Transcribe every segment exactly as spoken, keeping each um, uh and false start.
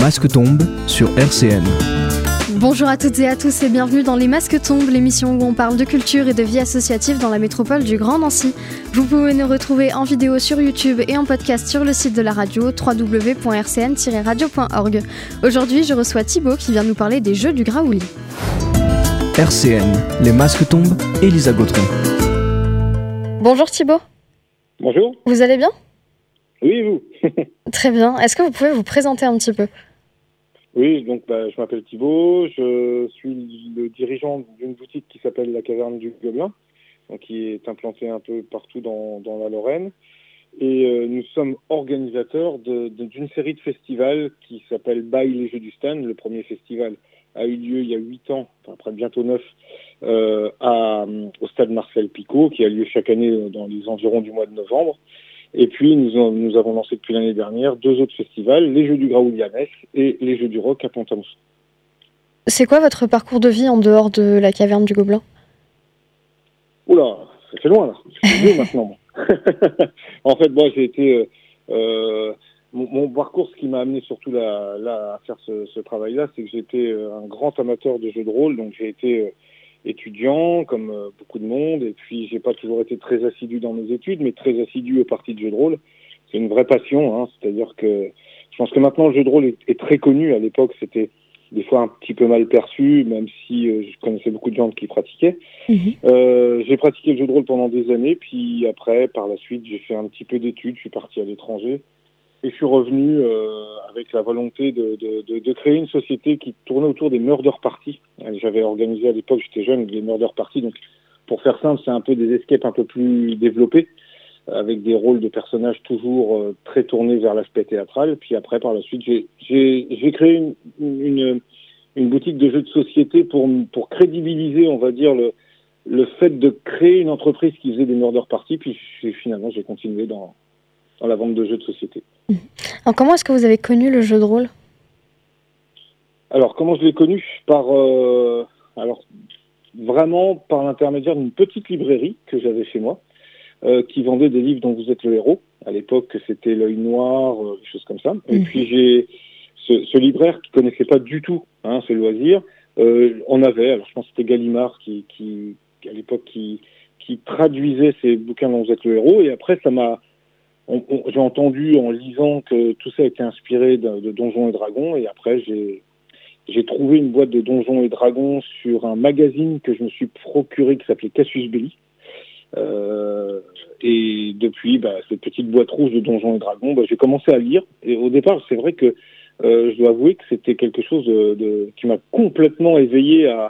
masques tombent sur R C N. Bonjour à toutes et à tous et bienvenue dans Les Masques tombent, l'émission où on parle de culture et de vie associative dans la métropole du Grand Nancy. Vous pouvez nous retrouver en vidéo sur YouTube et en podcast sur le site de la radio w w w point r c n tiret radio point org. Aujourd'hui, je reçois Thibaut qui vient nous parler des Jeux du Graouli. R C N, Les Masques tombent, Elisa Gautron. Bonjour Thibaut. Bonjour. Vous allez bien ? Oui, vous. Très bien. Est-ce que vous pouvez vous présenter un petit peu ? Oui, donc bah, je m'appelle Thibaut, je suis le dirigeant d'une boutique qui s'appelle la Caverne du Gobelin, donc qui est implantée un peu partout dans, dans la Lorraine. Et euh, nous sommes organisateurs de, de, d'une série de festivals qui s'appelle Bail les Jeux du Stan. Le premier festival a eu lieu il y a huit ans, enfin après bientôt neuf, euh, à, au stade Marcel Picot, qui a lieu chaque année dans les environs du mois de novembre. Et puis, nous, nous avons lancé depuis l'année dernière deux autres festivals, les Jeux du Graouli à Metz et les Jeux du Rock à Pont-à-Mousson. C'est quoi votre parcours de vie en dehors de la Caverne du Gobelin ? Oula, ça fait loin là, je suis vieux maintenant. En fait, moi j'ai été... Euh, euh, mon, mon parcours, ce qui m'a amené surtout là, là, à faire ce, ce travail-là, c'est que j'étais un grand amateur de jeux de rôle, donc j'ai été... Euh, étudiant, comme euh, beaucoup de monde, et puis j'ai pas toujours été très assidu dans mes études, mais très assidu aux parties de jeux de rôle. C'est une vraie passion, hein, c'est-à-dire que je pense que maintenant le jeu de rôle est, est très connu. À l'époque, c'était des fois un petit peu mal perçu, même si euh, je connaissais beaucoup de gens qui pratiquaient. Mmh. Euh, j'ai pratiqué le jeu de rôle pendant des années, puis après, par la suite, j'ai fait un petit peu d'études, je suis parti à l'étranger, et je suis revenu euh, avec la volonté de, de, de, de créer une société qui tournait autour des murder parties. J'avais organisé à l'époque, j'étais jeune, les murder parties. Donc, pour faire simple, c'est un peu des escapes un peu plus développés, avec des rôles de personnages toujours euh, très tournés vers l'aspect théâtral. Puis après, par la suite, j'ai, j'ai, j'ai créé une, une, une boutique de jeux de société pour, pour crédibiliser, on va dire, le, le fait de créer une entreprise qui faisait des murder parties. Puis finalement, j'ai continué dans, dans la vente de jeux de société. Alors, comment est-ce que vous avez connu le jeu de rôle ? Alors, comment je l'ai connu ? Par, euh, alors, vraiment par l'intermédiaire d'une petite librairie que j'avais chez moi, euh, qui vendait des livres dont vous êtes le héros. À l'époque, c'était L'Œil Noir, euh, des choses comme ça. Et mmh. puis, j'ai ce, ce libraire qui connaissait pas du tout hein, ce loisir. Euh, on avait, alors je pense que c'était Gallimard qui, qui à l'époque, qui, qui traduisait ces bouquins dont vous êtes le héros. Et après, ça m'a On, on, j'ai entendu en lisant que tout ça était inspiré de, de Donjons et Dragons, et après j'ai, j'ai trouvé une boîte de Donjons et Dragons sur un magazine que je me suis procuré qui s'appelait Cassius Belli. Euh, et depuis, bah, cette petite boîte rouge de Donjons et Dragons, bah, j'ai commencé à lire. Et au départ, c'est vrai que euh, je dois avouer que c'était quelque chose de, de, qui m'a complètement éveillé à,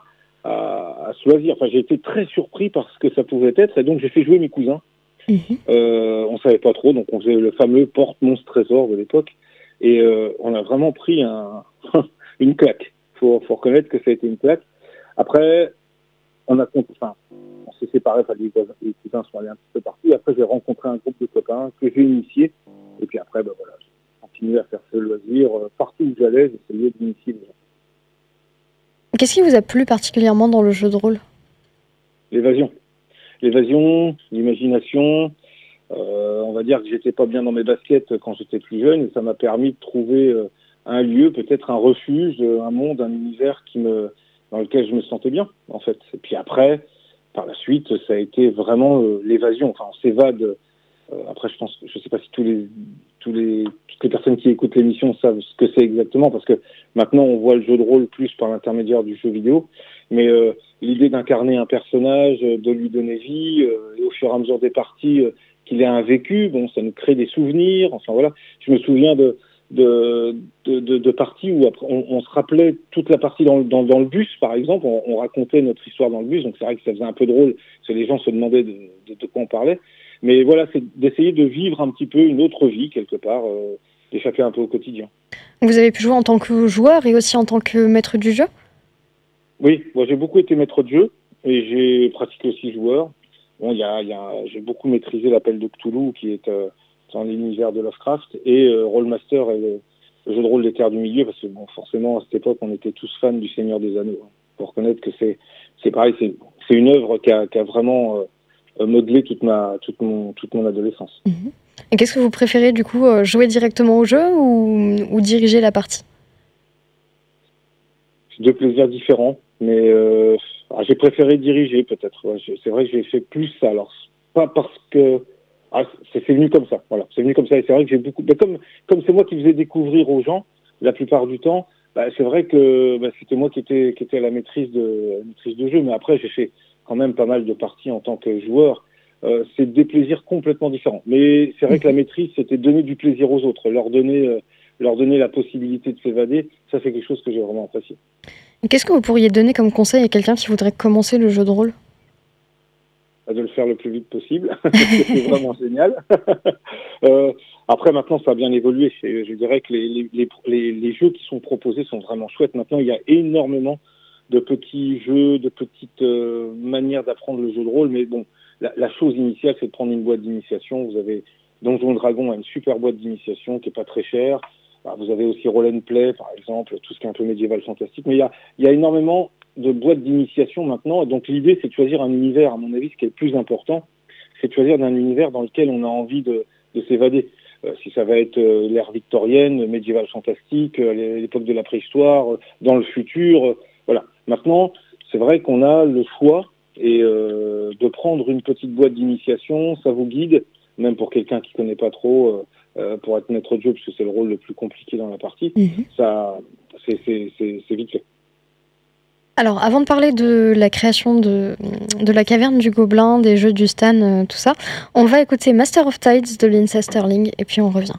à, à ce loisir. Enfin, j'ai été très surpris par ce que ça pouvait être, et donc j'ai fait jouer mes cousins. Mmh. Euh, on savait pas trop, donc on faisait le fameux porte-monstre trésor de l'époque, et euh, on a vraiment pris un une claque. Faut, faut reconnaître que ça a été une claque. Après, on a enfin, on s'est séparés, enfin, les, les cousins sont allés un petit peu partout. Et après, j'ai rencontré un groupe de copains que j'ai initié, et puis après, bah voilà, j'ai continué à faire ce loisir partout où j'allais, j'essayais d'initier les gens. Qu'est-ce qui vous a plu particulièrement dans le jeu de rôle ? L'évasion. L'évasion, l'imagination, euh, on va dire que j'étais pas bien dans mes baskets quand j'étais plus jeune, et ça m'a permis de trouver euh, un lieu, peut-être un refuge, un monde, un univers qui me, dans lequel je me sentais bien, en fait. Et puis après, par la suite, ça a été vraiment euh, l'évasion. Enfin, on s'évade. Euh, après, je pense, je sais pas si tous les, tous les, toutes les personnes qui écoutent l'émission savent ce que c'est exactement, parce que maintenant, on voit le jeu de rôle plus par l'intermédiaire du jeu vidéo. Mais euh, l'idée d'incarner un personnage, de lui donner vie, euh, et au fur et à mesure des parties, euh, qu'il ait un vécu, bon, ça nous crée des souvenirs. Enfin voilà, je me souviens de de de, de, de parties où après, on, on se rappelait toute la partie dans, dans, dans le bus, par exemple. On, on racontait notre histoire dans le bus, donc c'est vrai que ça faisait un peu drôle, parce que les gens se demandaient de, de, de quoi on parlait. Mais voilà, c'est d'essayer de vivre un petit peu une autre vie quelque part, euh, d'échapper un peu au quotidien. Vous avez pu jouer en tant que joueur et aussi en tant que maître du jeu ? Oui, moi j'ai beaucoup été maître de jeu et j'ai pratiqué aussi joueur. Bon, il y a, il y a, j'ai beaucoup maîtrisé l'appel de Cthulhu qui est euh, dans l'univers de Lovecraft, et euh, Rollmaster et le, le jeu de rôle des Terres du Milieu, parce que bon, forcément à cette époque on était tous fans du Seigneur des Anneaux. Hein. Faut reconnaître que c'est, c'est pareil, c'est, c'est une œuvre qui a, qui a vraiment euh, modelé toute ma, toute mon, toute mon adolescence. Mmh. Et qu'est-ce que vous préférez du coup, jouer directement au jeu ou, ou diriger la partie ? c'est deux plaisirs différents. Mais euh, ah, j'ai préféré diriger peut-être. Ouais, c'est vrai que j'ai fait plus ça. Alors pas parce que ah, c'est, c'est venu comme ça. Voilà, c'est venu comme ça. Et c'est vrai que j'ai beaucoup. Mais comme comme c'est moi qui faisais découvrir aux gens la plupart du temps, bah, c'est vrai que bah, c'était moi qui était qui était à la maîtrise de la maîtrise de jeu. Mais après j'ai fait quand même pas mal de parties en tant que joueur. Euh, c'est des plaisirs complètement différents. Mais c'est vrai que la maîtrise, c'était donner du plaisir aux autres, leur donner euh, leur donner la possibilité de s'évader. Ça, c'est quelque chose que j'ai vraiment apprécié. Qu'est-ce que vous pourriez donner comme conseil à quelqu'un qui voudrait commencer le jeu de rôle ? De le faire le plus vite possible, c'est vraiment génial. euh, après, maintenant, ça a bien évolué. C'est, je dirais que les, les, les, les jeux qui sont proposés sont vraiment chouettes. Maintenant, il y a énormément de petits jeux, de petites euh, manières d'apprendre le jeu de rôle. Mais bon, la, la chose initiale, c'est de prendre une boîte d'initiation. Vous avez Donjon Dragon a une super boîte d'initiation qui est pas très chère. Vous avez aussi Roll and Play, par exemple, tout ce qui est un peu médiéval fantastique. Mais il y a, il y a énormément de boîtes d'initiation maintenant. Donc l'idée, c'est de choisir un univers, à mon avis, ce qui est le plus important, c'est de choisir un univers dans lequel on a envie de, de s'évader. Euh, si ça va être euh, l'ère victorienne, médiéval fantastique, euh, l'époque de la préhistoire, euh, dans le futur, euh, voilà. Maintenant, c'est vrai qu'on a le choix et euh, de prendre une petite boîte d'initiation, ça vous guide, même pour quelqu'un qui connaît pas trop... Euh, Euh, pour être maître de jeu, parce que c'est le rôle le plus compliqué dans la partie, mmh. ça, c'est, c'est, c'est, c'est vite fait. Alors, avant de parler de la création de, de la caverne du Gobelin, des jeux du Stan, euh, tout ça, on va écouter Master of Tides de Lindsey Stirling, et puis on revient.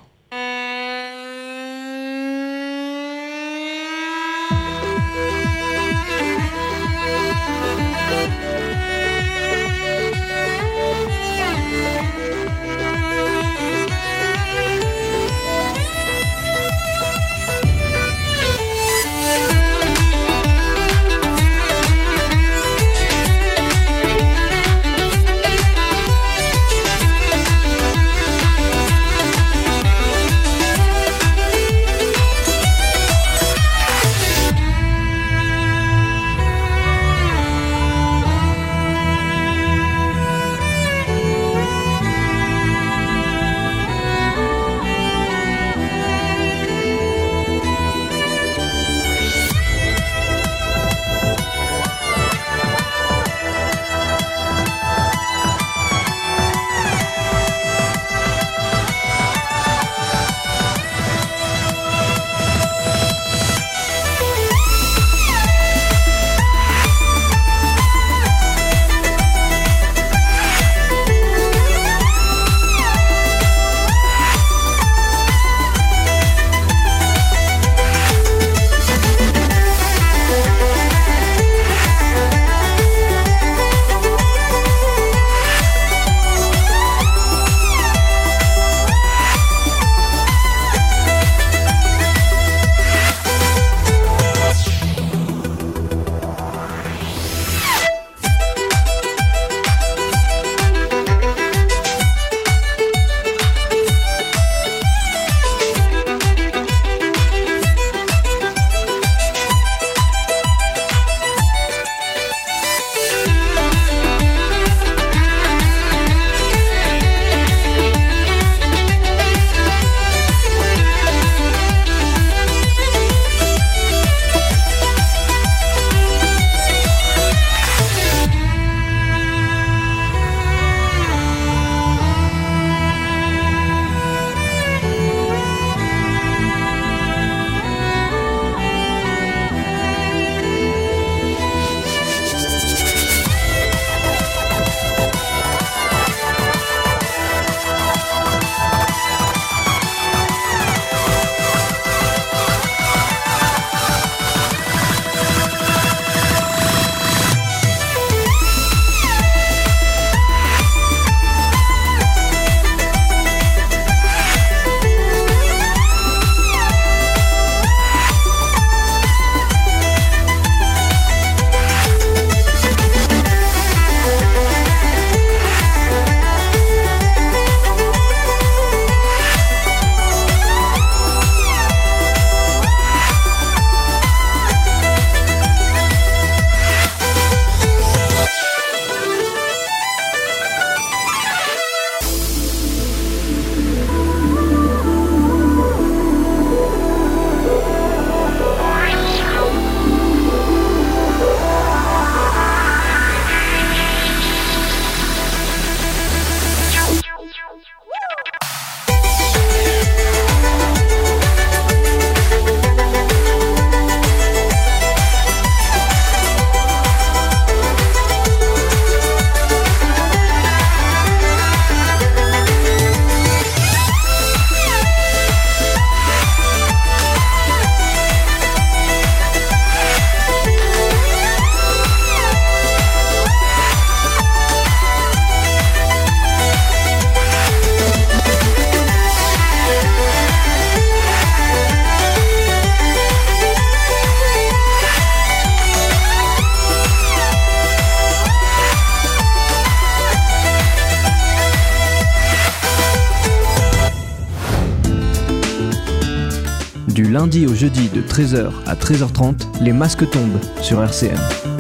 Du lundi au jeudi de treize heures à treize heures trente, les masques tombent sur R C M.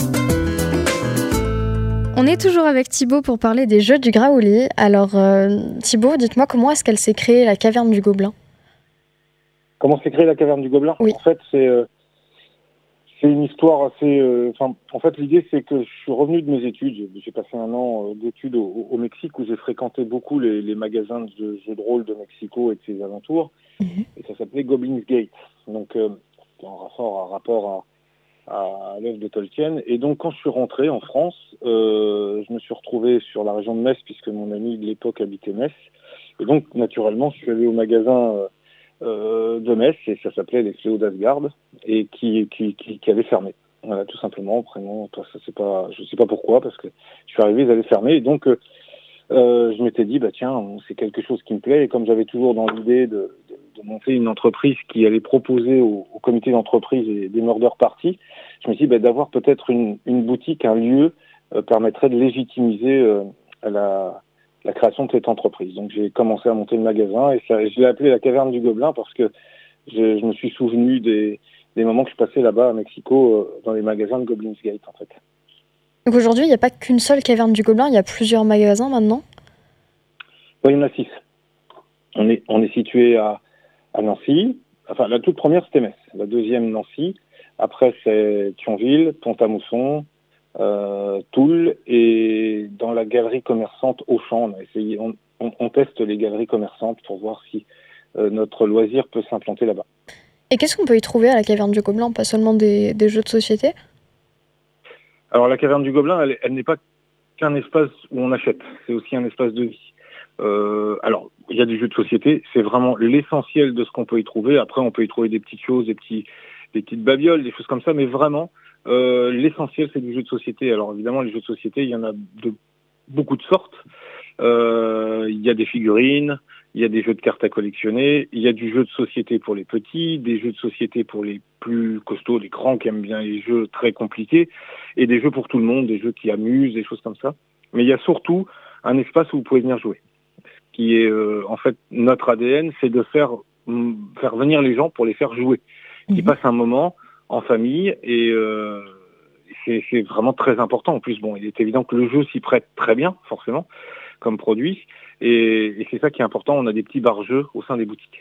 On est toujours avec Thibaut pour parler des Jeux du Graouli. Alors euh, Thibaut, dites-moi comment est-ce qu'elle s'est créée, la caverne du Gobelin ? Comment s'est créée la caverne du Gobelin ? Oui. En fait, c'est, euh, c'est une histoire assez... Euh, en fait, l'idée, c'est que je suis revenu de mes études. J'ai, j'ai passé un an euh, d'études au, au Mexique où j'ai fréquenté beaucoup les, les magasins de jeux de rôle de Mexico et de ses alentours. Mmh. Et ça s'appelait Goblin's Gate. Donc, euh, en rapport, à, rapport à, à l'œuvre de Tolkien. Et donc, quand je suis rentré en France, euh, je me suis retrouvé sur la région de Metz, puisque mon ami de l'époque habitait Metz. Et donc, naturellement, je suis allé au magasin... Euh, Euh, de Metz, et ça s'appelait les Fléaux d'Asgard, et qui, qui, qui, qui avait fermé. Voilà, tout simplement. Vraiment, ça, c'est pas, je sais pas pourquoi, parce que je suis arrivé, ils avaient fermé, et donc euh, euh, je m'étais dit, bah tiens, c'est quelque chose qui me plaît, et comme j'avais toujours dans l'idée de, de, de monter une entreprise qui allait proposer au, au comité d'entreprise des, des murder parties, je me suis dit, bah, d'avoir peut-être une, une boutique, un lieu, euh, permettrait de légitimiser euh, la la création de cette entreprise. Donc j'ai commencé à monter le magasin et ça, je l'ai appelé la caverne du Gobelin parce que je, je me suis souvenu des, des moments que je passais là-bas à Mexico euh, dans les magasins de Goblin's Gate en fait. Donc aujourd'hui, il n'y a pas qu'une seule caverne du Gobelin, il y a plusieurs magasins maintenant ? Oui, il y en a six. On est, on est situé à, à Nancy. Enfin, la toute première, c'était Metz. La deuxième, Nancy. Après, c'est Thionville, Pont-à-Mousson, Euh, Toul, et dans la galerie commerçante Auchan, on a essayé, on, on, on teste les galeries commerçantes pour voir si euh, notre loisir peut s'implanter là-bas. Et qu'est-ce qu'on peut y trouver à la caverne du Gobelin ? Pas seulement des, des jeux de société ? Alors la caverne du Gobelin, elle, elle n'est pas qu'un espace où on achète, c'est aussi un espace de vie. Euh, alors il y a des jeux de société, c'est vraiment l'essentiel de ce qu'on peut y trouver. Après on peut y trouver des petites choses, des petits, des petites babioles, des choses comme ça, mais vraiment Euh, l'essentiel, c'est du jeu de société. Alors évidemment, les jeux de société, il y en a de beaucoup de sortes. Euh, il y a des figurines, il y a des jeux de cartes à collectionner, il y a du jeu de société pour les petits, des jeux de société pour les plus costauds, les grands qui aiment bien les jeux très compliqués, et des jeux pour tout le monde, des jeux qui amusent, des choses comme ça. Mais il y a surtout un espace où vous pouvez venir jouer. Ce qui est euh, en fait notre A D N, c'est de faire, faire venir les gens pour les faire jouer. Mmh. Ils passent un moment en famille, et euh, c'est, c'est vraiment très important. En plus, bon, il est évident que le jeu s'y prête très bien, forcément, comme produit, et, et c'est ça qui est important. On a des petits bar-jeux au sein des boutiques.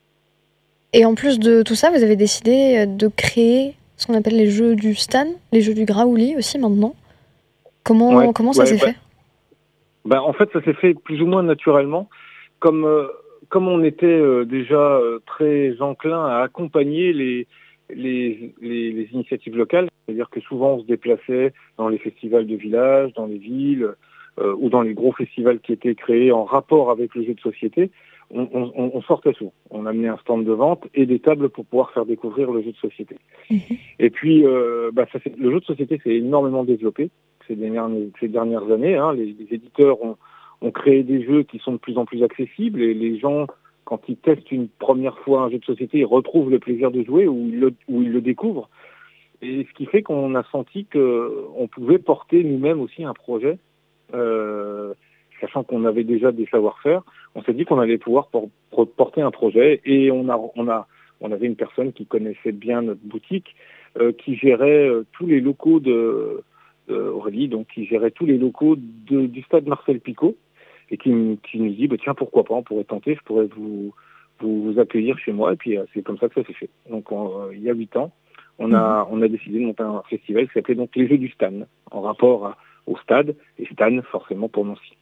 Et en plus de tout ça, vous avez décidé de créer ce qu'on appelle les jeux du Stan, les jeux du Graouli aussi maintenant. Comment, ouais, comment ça ouais, s'est bah, fait ? bah, En fait, ça s'est fait plus ou moins naturellement. Comme, euh, comme on était euh, déjà euh, très enclin à accompagner les Les, les, les initiatives locales, c'est-à-dire que souvent on se déplaçait dans les festivals de village, dans les villes, euh, ou dans les gros festivals qui étaient créés en rapport avec le jeu de société, on, on, on sortait souvent. On amenait un stand de vente et des tables pour pouvoir faire découvrir le jeu de société. Mmh. Et puis, euh, bah, ça fait, le jeu de société s'est énormément développé ces dernières, ces dernières années. Hein. Les, les éditeurs ont, ont créé des jeux qui sont de plus en plus accessibles, et les gens, quand ils testent une première fois un jeu de société, ils retrouvent le plaisir de jouer, ou ils le, ou ils le découvrent. Et ce qui fait qu'on a senti qu'on pouvait porter nous-mêmes aussi un projet, euh, sachant qu'on avait déjà des savoir-faire. On s'est dit qu'on allait pouvoir por- por- porter un projet, et on a, on a, on avait une personne qui connaissait bien notre boutique, euh, qui gérait euh, tous les locaux de, de Aurélie, donc qui gérait tous les locaux de, du stade Marcel Picot, et qui, qui nous dit, bah, tiens, pourquoi pas, on pourrait tenter, je pourrais vous, vous, vous accueillir chez moi, et puis euh, c'est comme ça que ça s'est fait. Donc on, euh, il y a huit ans, on a, on a décidé de monter un festival qui s'appelait donc les Jeux du Stan, en rapport à, au stade, et Stan forcément pour Nancy.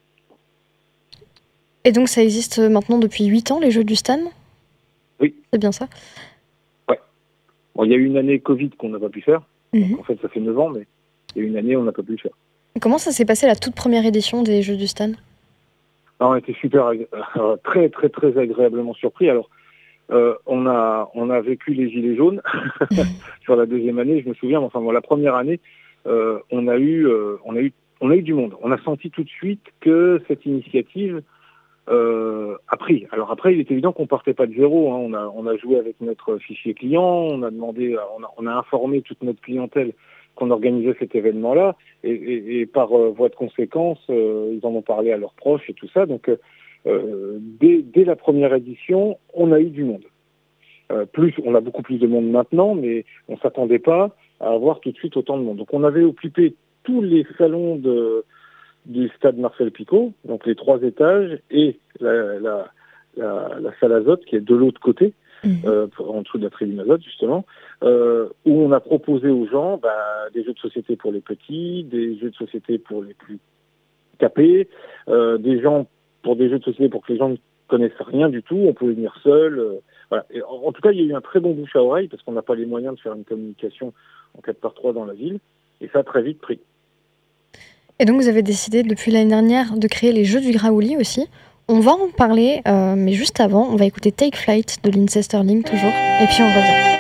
Et donc ça existe maintenant depuis huit ans, les Jeux du Stan ? Oui. C'est bien ça ? Ouais. Bon, il y a eu une année Covid qu'on n'a pas pu faire, mmh. donc en fait ça fait neuf ans, mais il y a eu une année où on n'a pas pu le faire. Comment ça s'est passé la toute première édition des Jeux du Stan ? Alors, on était super, euh, très très très agréablement surpris. Alors, euh, on a on a vécu les gilets jaunes sur la deuxième année. Je me souviens, enfin bon, la première année, euh, on a eu euh, on a eu on a eu du monde. On a senti tout de suite que cette initiative euh, a pris. Alors après, il est évident qu'on partait pas de zéro. Hein. On a on a joué avec notre fichier client. On a demandé, on a, on a informé toute notre clientèle qu'on organisait cet événement-là, et, et, et par euh, voie de conséquence, euh, ils en ont parlé à leurs proches et tout ça. Donc, euh, dès, dès la première édition, on a eu du monde. Euh, plus, on a beaucoup plus de monde maintenant, mais on s'attendait pas à avoir tout de suite autant de monde. Donc on avait occupé tous les salons de, du stade Marcel Picot, donc les trois étages, et la, la, la, la salle Azote qui est de l'autre côté, mmh. euh, en dessous de la tribune Azote justement, euh, où on a proposé aux gens bah, des jeux de société pour les petits, des jeux de société pour les plus capés, euh, des gens pour des jeux de société pour que les gens ne connaissent rien du tout, on pouvait venir seul. Euh, voilà. Et en, en tout cas, il y a eu un très bon bouche à oreille parce qu'on n'a pas les moyens de faire une communication en quatre par trois dans la ville, et ça a très vite pris. Et donc vous avez décidé depuis l'année dernière de créer les Jeux du Graouli aussi. On va en parler, euh, mais juste avant, on va écouter Take Flight de Lindsey Stirling toujours, et puis on revient.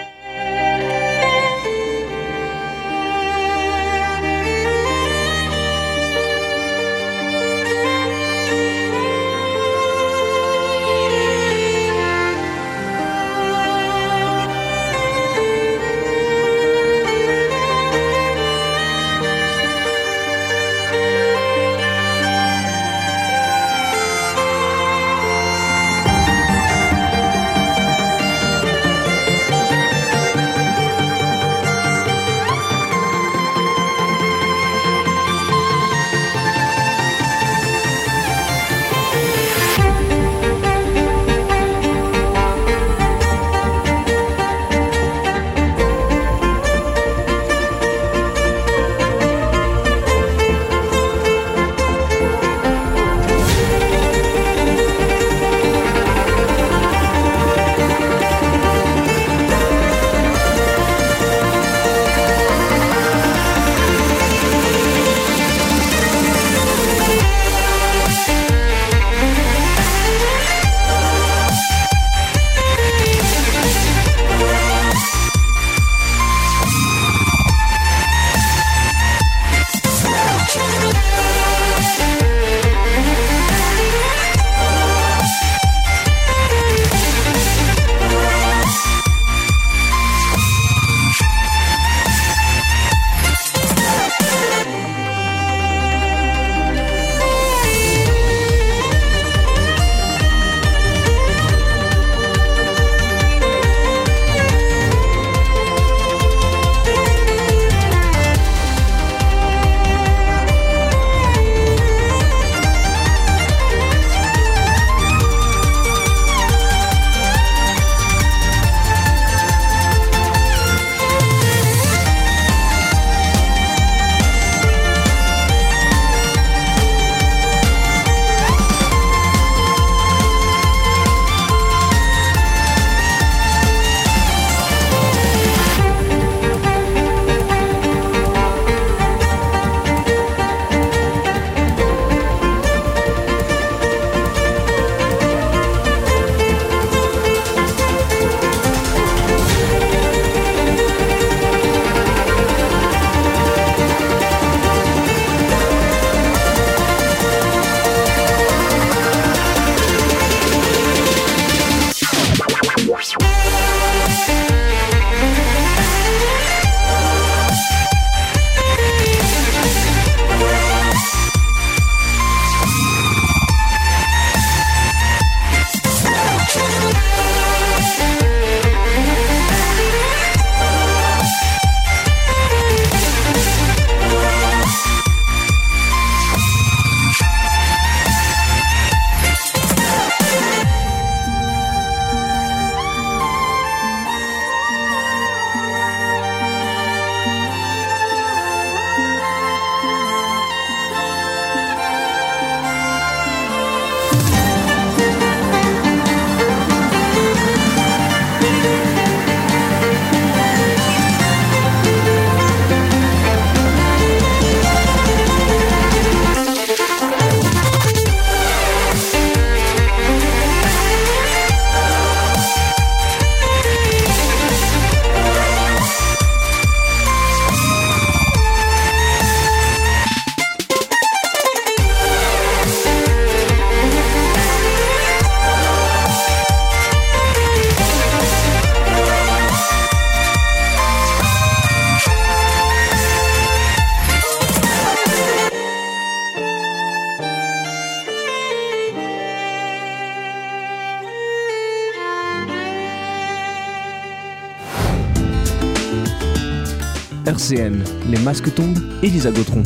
R C N, les masques tombent, Elisa Gautron.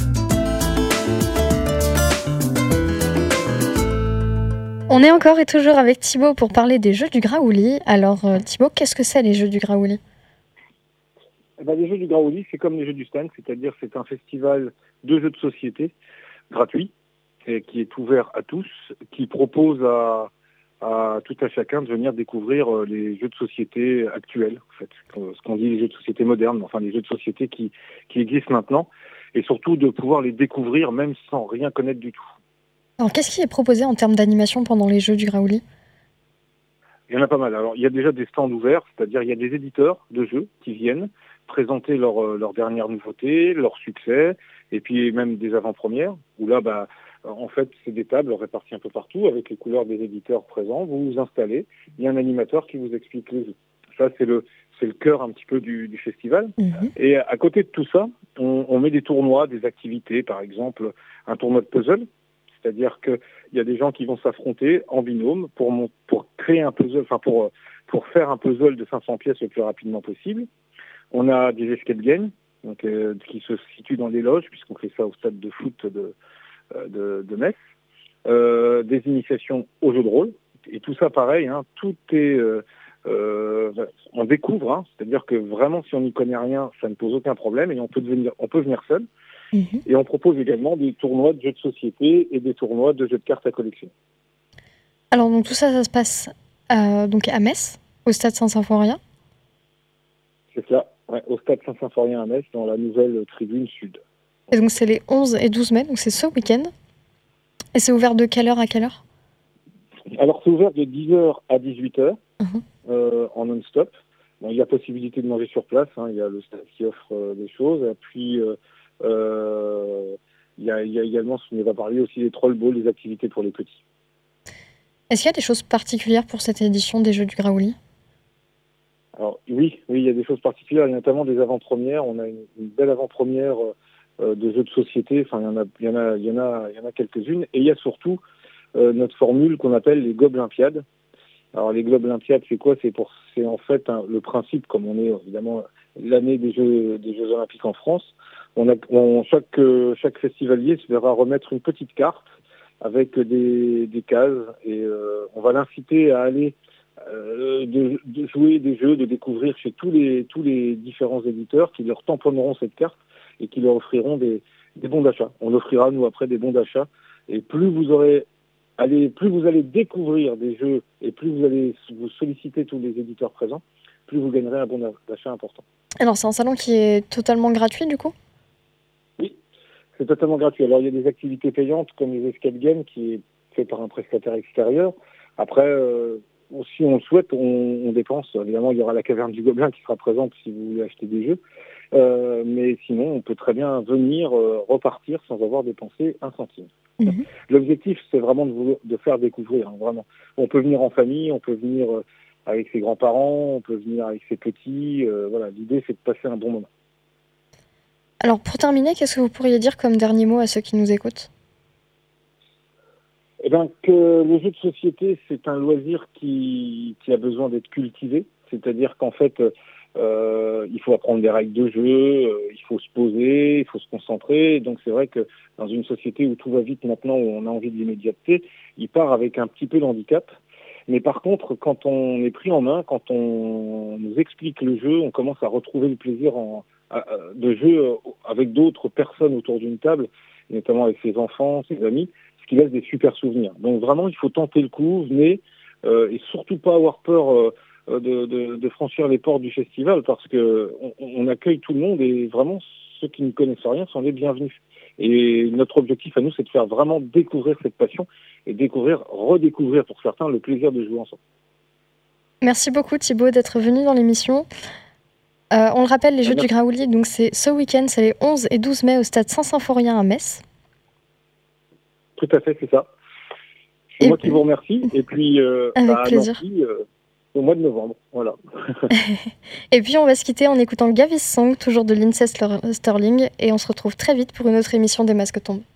On est encore et toujours avec Thibaut pour parler des Jeux du Graouli. Alors euh, Thibaut, qu'est-ce que c'est les Jeux du Graouli ? Eh ben, les Jeux du Graouli, c'est comme les Jeux du Stand, c'est-à-dire c'est un festival de jeux de société gratuit et qui est ouvert à tous, qui propose à, à tout à chacun de venir découvrir les jeux de société actuels, en fait, ce qu'on dit les jeux de société modernes, enfin les jeux de société qui, qui existent maintenant, et surtout de pouvoir les découvrir même sans rien connaître du tout. Alors qu'est-ce qui est proposé en termes d'animation pendant les Jeux du Graouli ? Il y en a pas mal. Alors il y a déjà des stands ouverts, c'est-à-dire il y a des éditeurs de jeux qui viennent présenter leurs leur dernières nouveautés, leurs succès, et puis même des avant-premières, où là, bah, en fait, c'est des tables réparties un peu partout, avec les couleurs des éditeurs présents, vous vous installez, il y a un animateur qui vous explique les jeux. Ça, c'est le, c'est le cœur un petit peu du, du festival. Mmh. Et à côté de tout ça, on, on met des tournois, des activités, par exemple, un tournoi de puzzle, c'est-à-dire qu'il y a des gens qui vont s'affronter en binôme pour, pour créer un puzzle, enfin pour, pour faire un puzzle de cinq cents pièces le plus rapidement possible. On a des escape games donc, euh, qui se situent dans les loges, puisqu'on fait ça au stade de foot de, de, de Metz. Euh, des initiations au jeu de rôle. Et tout ça, pareil, hein, tout est... Euh, euh, on découvre, hein, c'est-à-dire que vraiment, si on n'y connaît rien, ça ne pose aucun problème et on peut, devenir, on peut venir seul. Mm-hmm. Et on propose également des tournois de jeux de société et des tournois de jeux de cartes à collection. Alors, donc tout ça, ça se passe euh, donc à Metz, au stade Saint-Symphorien. C'est ça, ouais, au stade Saint-Symphorien à Metz, dans la nouvelle tribune sud. Et donc c'est les onze et douze mai, donc c'est ce week-end. Et c'est ouvert de quelle heure à quelle heure ? Alors c'est ouvert de dix heures à dix-huit heures, uh-huh. euh, en non-stop. Bon, il y a possibilité de manger sur place, hein, il y a le stade qui offre euh, des choses. Et puis euh, euh, il, y a, il y a également, on va parler aussi des troll balls, des activités pour les petits. Est-ce qu'il y a des choses particulières pour cette édition des Jeux du Graouli ? Alors oui, oui, il y a des choses particulières, il y a notamment des avant-premières. On a une, une belle avant-première euh, de jeux de société. Enfin, il y en a, il y en a, il y en a, il y en a quelques-unes. Et il y a surtout euh, notre formule qu'on appelle les Gobelympiades. Alors les Gobelympiades, c'est quoi ? C'est pour, c'est en fait un, le principe, comme on est évidemment l'année des Jeux, des Jeux Olympiques en France. On a, on, chaque, euh, chaque festivalier se verra remettre une petite carte avec des, des cases et euh, on va l'inciter à aller Euh, de, de jouer des jeux, de découvrir chez tous les tous les différents éditeurs qui leur tamponneront cette carte et qui leur offriront des, des bons d'achat. On offrira nous après des bons d'achat et plus vous aurez allez, plus vous allez découvrir des jeux et plus vous allez vous solliciter tous les éditeurs présents, plus vous gagnerez un bon d'achat important. Alors c'est un salon qui est totalement gratuit du coup ? Oui, c'est totalement gratuit. Alors il y a des activités payantes comme les escape games qui est fait par un prestataire extérieur. Après euh, si on le souhaite, on, on dépense. Évidemment, il y aura la caverne du Gobelin qui sera présente si vous voulez acheter des jeux. Euh, mais sinon, on peut très bien venir euh, repartir sans avoir dépensé un centime. Mm-hmm. L'objectif, c'est vraiment de, vous, de faire découvrir. Hein, vraiment. On peut venir en famille, on peut venir euh, avec ses grands-parents, on peut venir avec ses petits. Euh, voilà, l'idée, c'est de passer un bon moment. Alors, pour terminer, qu'est-ce que vous pourriez dire comme dernier mot à ceux qui nous écoutent ? Eh bien, que le jeu de société, c'est un loisir qui, qui a besoin d'être cultivé. C'est-à-dire qu'en fait, euh, il faut apprendre des règles de jeu, euh, il faut se poser, il faut se concentrer. Donc c'est vrai que dans une société où tout va vite maintenant, où on a envie de l'immédiateté, il part avec un petit peu d'handicap. Mais par contre, quand on est pris en main, quand on nous explique le jeu, on commence à retrouver le plaisir en, à, de jeu avec d'autres personnes autour d'une table, notamment avec ses enfants, ses amis, ce qui laisse des super souvenirs. Donc vraiment, il faut tenter le coup, venez, euh, et surtout pas avoir peur euh, de, de, de franchir les portes du festival, parce que on, on accueille tout le monde, et vraiment, ceux qui ne connaissent rien sont les bienvenus. Et notre objectif à nous, c'est de faire vraiment découvrir cette passion, et découvrir, redécouvrir pour certains, le plaisir de jouer ensemble. Merci beaucoup Thibaut d'être venu dans l'émission. Euh, on le rappelle, les Jeux Merci. du Graouli, donc c'est ce week-end, c'est les onze et douze mai au stade Saint-Symphorien à Metz. Tout à fait, c'est ça. C'est et moi puis... qui vous remercie. Et puis, euh, avec bah, plaisir. Nancy, euh, au mois de novembre. Voilà. Et puis, on va se quitter en écoutant Gavis Song, toujours de Lindsay Sterling. Et on se retrouve très vite pour une autre émission des Masques Tombent.